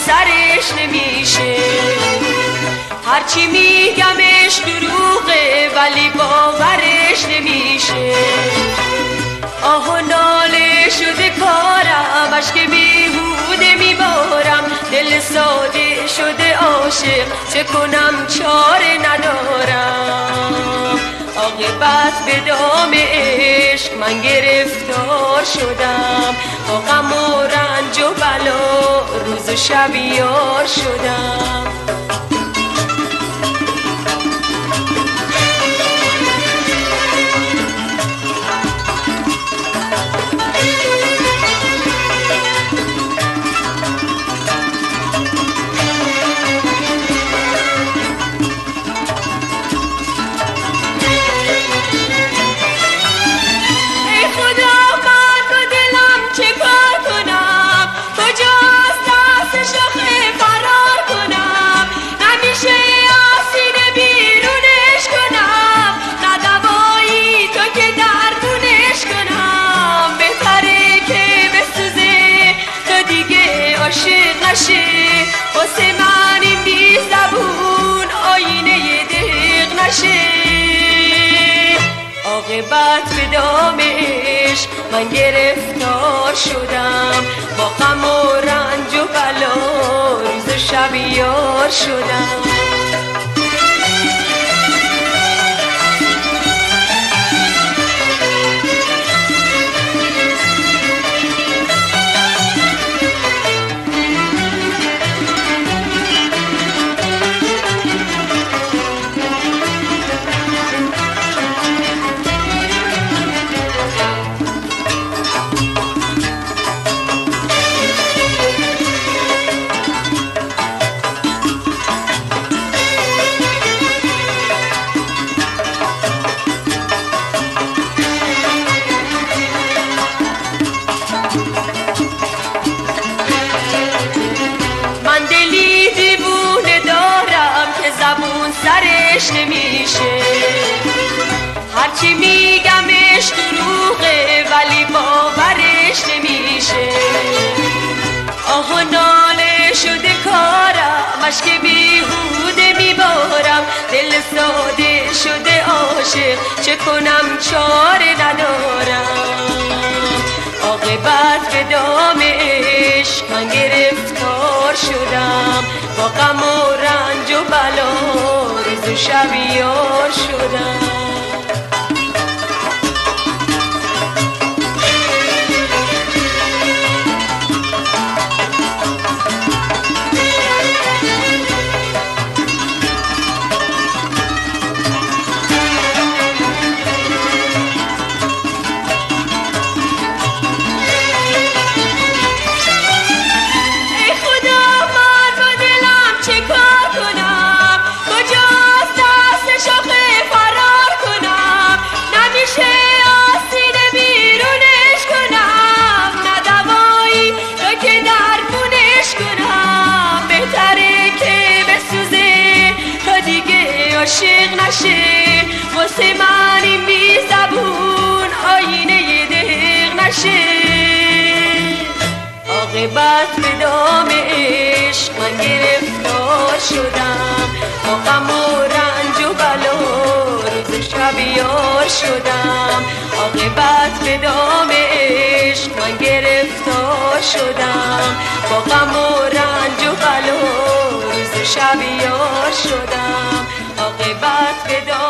سرش نمیشه. هرچی میگمش دروغه ولی باورش نمیشه. آه و ناله شده کارم، اشک بیهوده میبارم، دل ساده شده عاشق، چه کنم چاره ندارم. عاقبت به دام عشق من گرفتار شدم، با غم و رنج و بلا روز و شب یار شدم. واسه من این بی زبون آینه دق نشه. عاقبت به دام عشق من گرفتار شدم، با غم و رنج و بلا روز و شب یار شدم. سرش نمیشه. هرچی میگمش دروغه ولی باورش نمیشه. آه و ناله شده کارم، اشک بیهوده میبارم، دل ساده شده عاشق، چه کنم چاره ندارم. عاقبت به دام عشق من گرفتار شدم، با غم و رنج و بلا روز و شب یار شدم. عاشق نشه واسه من این بی زبون آینه دق نشه. عاقبت به دام عشق من گرفتار شدم، با غم و رنج و بلا روز و شب یار شدم. عاقبت به دام عشق من گرفتار شدم، با غم و رنج و بلا روز و شب یار شدم. عاقبت به